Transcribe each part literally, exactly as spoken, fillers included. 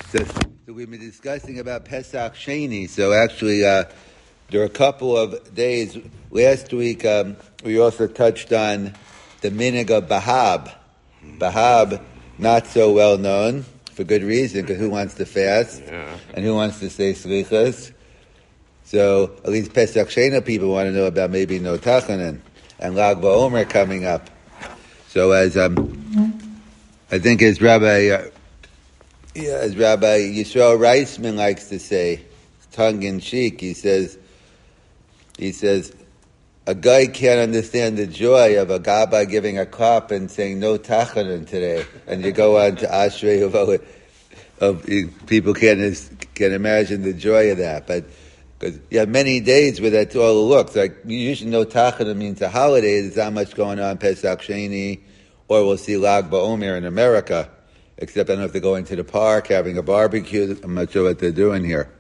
So, so we've been discussing about Pesach Sheni. So actually, uh, there are a couple of days. Last week, um, we also touched on the minig of Bahab. Bahab, not so well known, for good reason, because who wants to fast? Yeah. And who wants to say slichas? So at least Pesach Sheni people want to know about maybe No Tachanan and Lag BaOmer coming up. So as um, I think as Rabbi... Uh, Yeah, as Rabbi Yisrael Reisman likes to say, tongue in cheek, he says, he says, a guy can't understand the joy of a gabbai giving a cup and saying no tachanan today, and you go on to Ashrei of, of people can't can imagine the joy of that, but because you have many days where that's all it looks like. You usually know tachanan means a holiday. There's not much going on Pesach Sheni, or we'll see Lag BaOmer in America. Except I don't know if they're going to the park, having a barbecue. I'm not sure what they're doing here.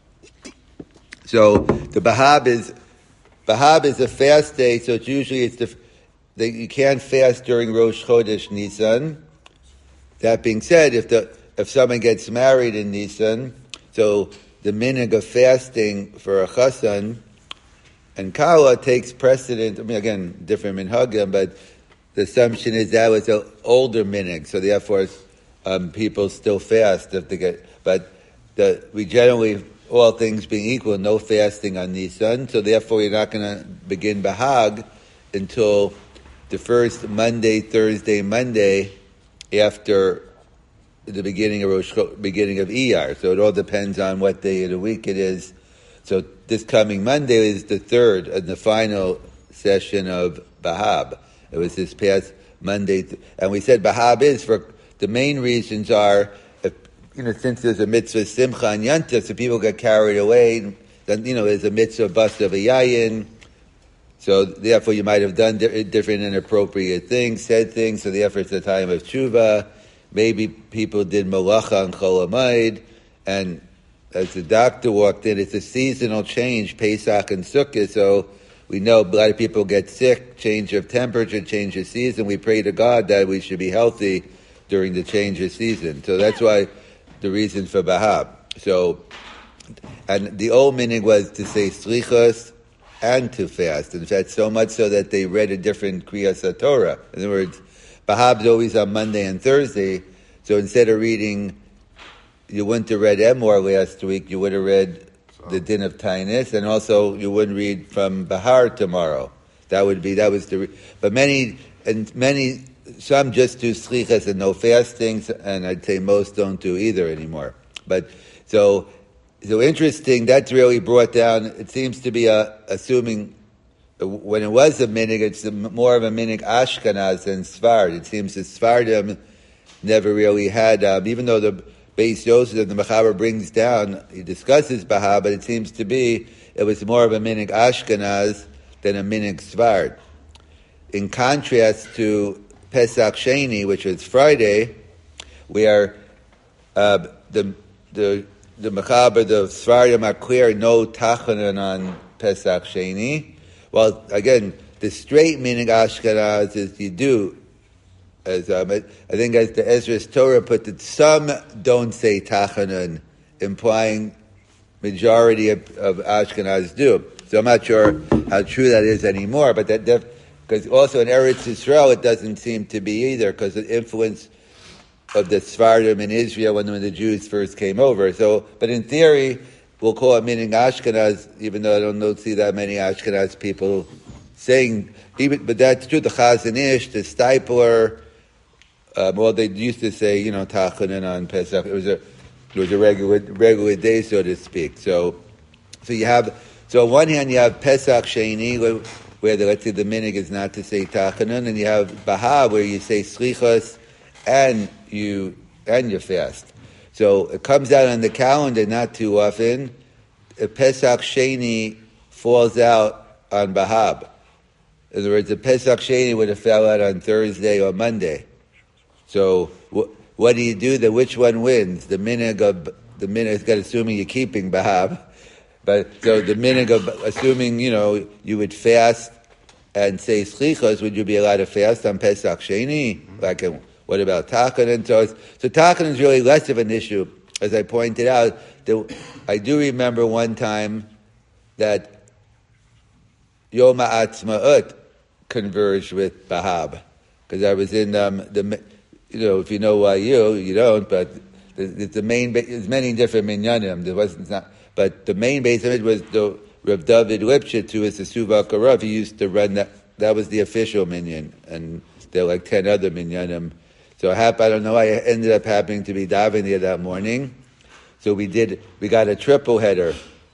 So the Bahab is Bahab is a fast day. So it's usually it's the they, you can't fast during Rosh Chodesh Nisan. That being said, if the if someone gets married in Nisan, so the minig of fasting for a chassan and kala takes precedent. I mean, again, different minhagim, but the assumption is that was an older minig, so therefore. Um, people still fast if they get, but the, we generally, all things being equal, no fasting on Nisan, so therefore you're not going to begin Bahag until the first Monday, Thursday, Monday after the beginning of Rosh, beginning of Iyar. So it all depends on what day of the week it is. So this coming Monday is the third and the final session of Bahab. It was this past Monday, and we said Bahab is for. The main reasons are, if, you know, since there's a mitzvah simcha and yanta, so people get carried away. Then you know there's a mitzvah bust of a yayin, so therefore you might have done di- different inappropriate things, said things. So therefore it's the time of tshuva. Maybe people did malacha and chol hamoed, and as the doctor walked in, it's a seasonal change, Pesach and Sukkot. So we know a lot of people get sick, change of temperature, change of season. We pray to God that we should be healthy during the change of season. So that's why the reason for Bahab. So, and the old meaning was to say slichos and to fast. In fact, so much so that they read a different Kriyas HaTorah. In other words, Bahab's always on Monday and Thursday. So instead of reading, you wouldn't have read Emor last week, you would have read the Din of Tainus, and also you wouldn't read from Bahar tomorrow. That would be, that was the, re- but many, and many, some just do slichas and no fastings, and I'd say most don't do either anymore. But so, so interesting. That's really brought down. It seems to be a, assuming when it was a minig, it's a, more of a minig Ashkenaz than Sfard. It seems that Sfardim never really had, um, even though the Beis Yosef, the Mechaber brings down, he discusses Bahab, but it seems to be it was more of a minig Ashkenaz than a minig Sfard. In contrast to Pesach Sheni, which is Friday, where uh, the the the Mechaber, the Sfarim are clear, no tachanan on Pesach Sheni. Well, again, the straight meaning Ashkenaz is you do, as um, I think as the Ezra's Torah put it, some don't say tachanan, implying majority of, of Ashkenaz do. So I'm not sure how true that is anymore, but that def- because also in Eretz Yisrael it doesn't seem to be either, because the influence of the Sfardim in Israel when, when the Jews first came over. So, but in theory, we'll call it meaning Ashkenaz, even though I don't know, see that many Ashkenaz people saying, even, but that's true, the Chazon Ish, the Stipler, um, well, they used to say, you know, Tachanan on Pesach. It was a, it was a regular, regular day, so to speak. So, so you have, so on one hand you have Pesach Sheni, where, where the, let's say the minig is not to say Tachanan, and you have Bahab, where you say Slichos, and you, and you fast. So it comes out on the calendar not too often. A Pesach Sheni falls out on Bahab. In other words, the Pesach Sheni would have fell out on Thursday or Monday. So wh- what do you do? The which one wins? The minig of the minig. Got assuming you're keeping Bahab, but so the minig of assuming you know you would fast and say slichos. Would you be allowed to fast on Pesach Sheni? Like a, what about Tachanan? So, so Tachanan is really less of an issue. as I pointed out, the, I do remember one time that Yom HaAtzmaut converged with Bahab, because I was in um, the, you know, if you know Y U, you don't, but the, the main, there's many different minyanim. There wasn't not, but the main base of it was the Rav David Lipschitz, who is the Suvak Rav. He used to run that. That was the official minyan, and there were like ten other minyanim. So I, hap, I don't know. I ended up happening to be davening there that morning. So we did. We got a triple header.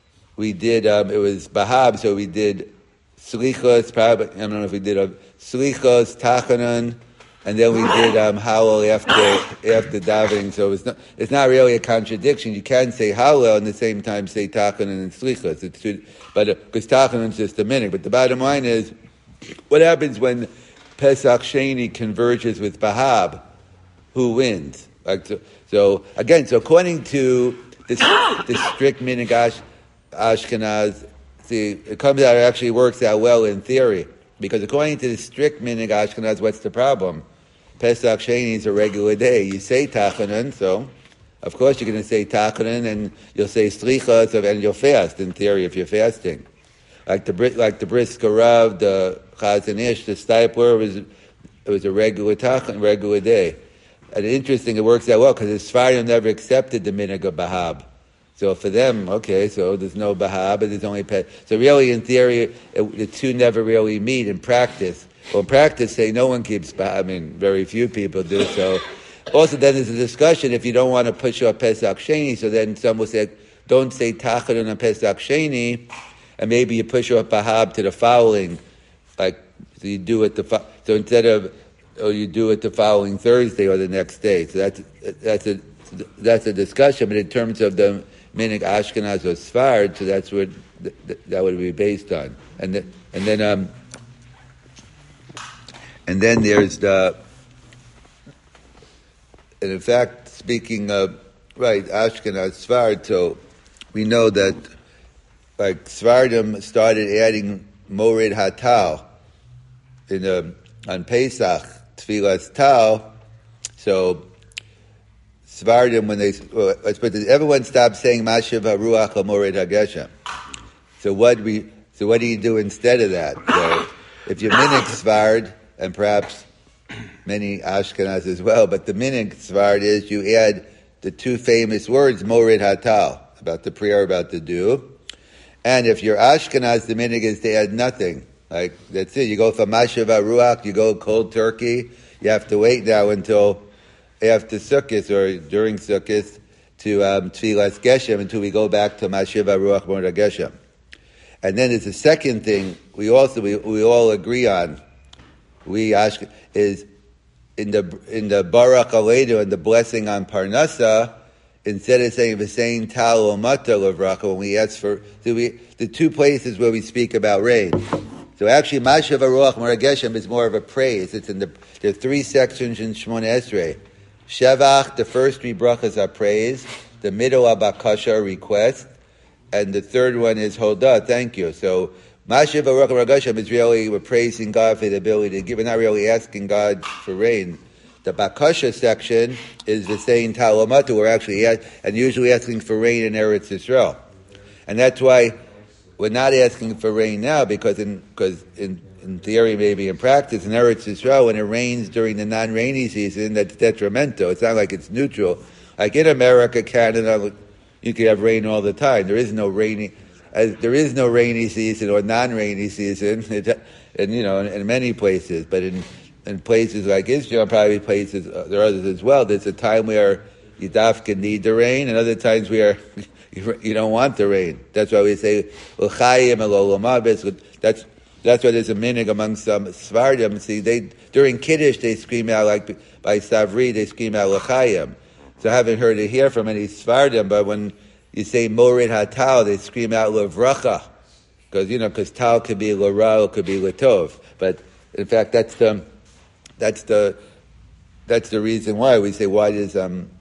We did. Um, it was Bahab. So we did Slichos. Probably I don't know if we did a Slichos Tachanan, and then we did um, Hallel after after davening. So it's not. It's not really a contradiction. You can say Hallel and at the same time say Tachanan and Slichos. It's two, but because uh, Tachanan is just a minute. But the bottom line is, what happens when Pesach Sheni converges with Bahab? Who wins? Like so, so again, so according to this, this strict minhag Ash, Ashkenaz, see, it comes out, it actually works out well in theory, because according to the strict minhag Ashkenaz, what's the problem? Pesach Sheni is a regular day. You say Tachanan, so of course you're going to say Tachanan, and you'll say Slichas, and you'll fast. In theory, if you're fasting, like the like the Brisker Rav, the Chazon Ish, the Stipler, was it was a regular Tachanan, regular day. And interesting, it works out well, because the Sfardim never accepted the minhag of Bahab. So for them, okay, so there's no Bahab, but there's only Pet. So really, in theory, it, the two never really meet in practice. Well, in practice, say no one keeps Bahab. I mean, very few people do. So also, then there's a discussion if you don't want to push off Pesach Sheni. So then some will say, don't say Tachanan on Pesach Sheni, and maybe you push off Bahab to the following, like so you do it the so instead of. Or you do it the following Thursday or the next day. So that's that's a that's a discussion. But in terms of the minhag Ashkenaz or Sfard, so that's what th- th- that would be based on. And the, and then um and then there's the. And in fact, speaking of right Ashkenaz Sfard, so we know that like Sfardim started adding Mored Hatal in the on Pesach. Tfilas Tal, so Svardim, when they, well, let's put this, everyone stopped saying Mashiv HaRuach HaMored HaGeshem. So what we, so what do you do instead of that? So if you're minhag Svard, and perhaps many Ashkenaz as well, but the minhag Svard is you add the two famous words, Mored Hatal, about the prayer about the dew. And if you're Ashkenaz, the minhag is to add nothing. Like, that's it. You go from Mashiv HaRuach, you go cold turkey. You have to wait now until after Sukkot or during Sukkot to um, Tfilas Geshem until we go back to Mashiv HaRuach Mored HaGeshem. And then there's a second thing we also, we, we all agree on. We ask, is in the, in the Barak Aleinu and the blessing on Parnasa, instead of saying the same Tal or Mata Levracha, when we ask for, so we, the two places where we speak about rain. So actually, Mashiv HaRuach Mored HaGeshem is more of a praise. It's in the there are three sections in Shmona Esrei. Shevach, the first three brachas are praise. The middle are bakasha, request, and the third one is hoda, thank you. So Mashiv HaRuach Mored HaGeshem is really we're praising God for the ability to give. We're not really asking God for rain. The bakasha section is the saying talamatu. We're actually ask, and usually asking for rain in Eretz Yisrael, and that's why. We're not asking for rain now because in because in, in theory, maybe in practice, in Eretz Yisrael, when it rains during the non-rainy season, that's detrimental. It's not like it's neutral. Like in America, Canada, you can have rain all the time. There is no rainy, as there is no rainy season or non-rainy season, and you know, in, in many places. But in in places like Israel, probably places uh, there are others as well. There's a time where you dafka need the rain, and other times where you don't want the rain. That's why we say l'chayim elolomabes. That's that's why there's a minhag among some Svardim. See, they during Kiddush they scream out like by Savri they scream out l'chayim. So I haven't heard it here from any Svardim, but when you say Mored Hatal, they scream out levracha, because you know because tal could be l'ra, could be l'tov. But in fact, that's the that's the that's the reason why we say why does um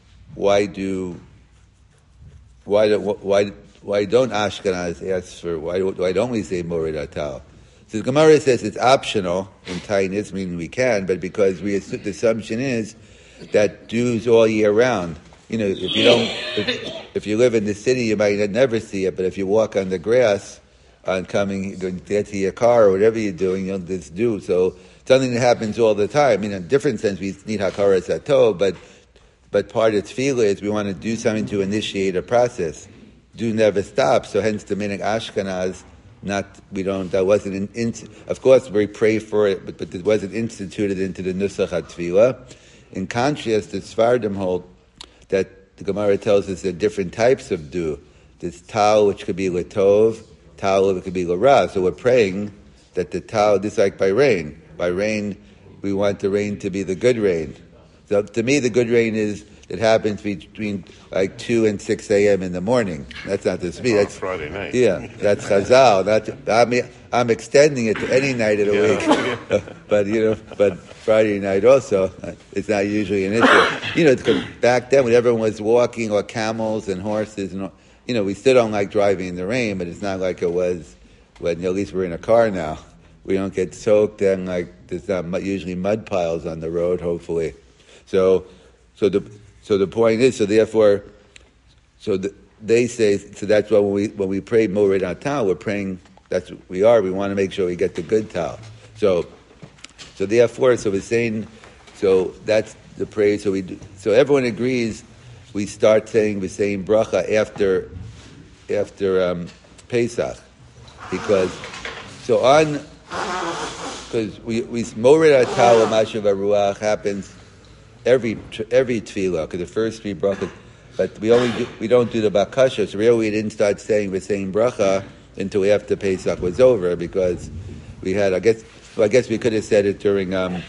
why do Why do, why why don't Ashkenaz ask for why why don't we say Mored Hatal? So the Gemara says it's optional in Tainis, meaning we can, but because we the assumption is that dews all year round. you know, if you don't, if, if you live in the city, you might never see it. But if you walk on the grass, on coming to get to your car or whatever you're doing, you'll just do. So it's something that happens all the time. You know, in a different sense, we need hakaras hatov, but but part of tefillah is we want to do something to initiate a process. Do never stop. So hence the meaning Ashkenaz. Not we don't. That wasn't in, in, of course we pray for it, but but it wasn't instituted into the nusach hatefillah. In contrast, the Sfardim hold that the Gemara tells us there are different types of do. There's tal, which could be latov, tal, which could be lara. So we're praying that the tal, this is like by rain. By rain, we want the rain to be the good rain. So to me, the good rain is it happens between like two and six a.m. in the morning. That's not the speed. That's Friday night. Yeah, that's Chazal. Not, I mean, I'm extending it to any night of the yeah. week. But you know, but Friday night also, it's not usually an issue. You know, because back then when everyone was walking or camels and horses, and you know, we still don't like driving in the rain, but it's not like it was when at least we're in a car now. We don't get soaked and like there's not usually mud piles on the road. Hopefully, so so the. So the point is, so therefore, so the, they say, so that's why when we when we pray Mored Atal, we're praying. That's what we are. We want to make sure we get the good tal. So, so therefore, so we're saying, so that's the prayer. So we do, so everyone agrees. We start saying we're saying bracha after after um, Pesach, because so on because we we Mored Atal Mashav Ruach happens. Every every tefillah, because the first three brachas, but we only do, we don't do the bakasha. So really, we didn't start saying we're saying bracha until after Pesach was over, because we had. I guess. Well, I guess we could have said it during. Um,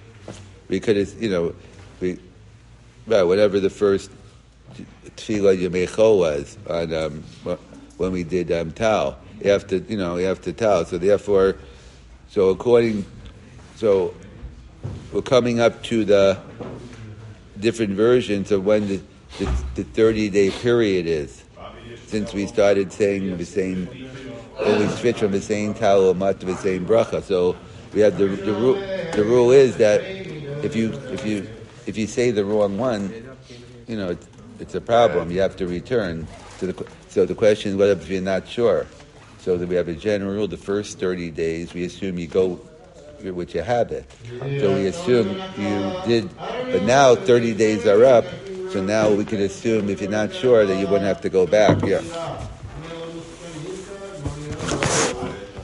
we could have, you know, we well, whatever the first tefillah Yemecho was on um, when we did um, Tal after you know after Tal. So therefore, so according, so we're coming up to the different versions of when the, the, the thirty-day period is, since we started saying the same, when we switched from the same tal mat to the same bracha. So we have the the rule. The rule is that if you if you if you say the wrong one, you know it's, it's a problem. You have to return. So the so the question is whether if you're not sure. So that we have a general rule: the first thirty days, we assume you go with your habit. So we assume you did, but now thirty days are up, so now we can assume if you're not sure that you wouldn't have to go back. Yeah.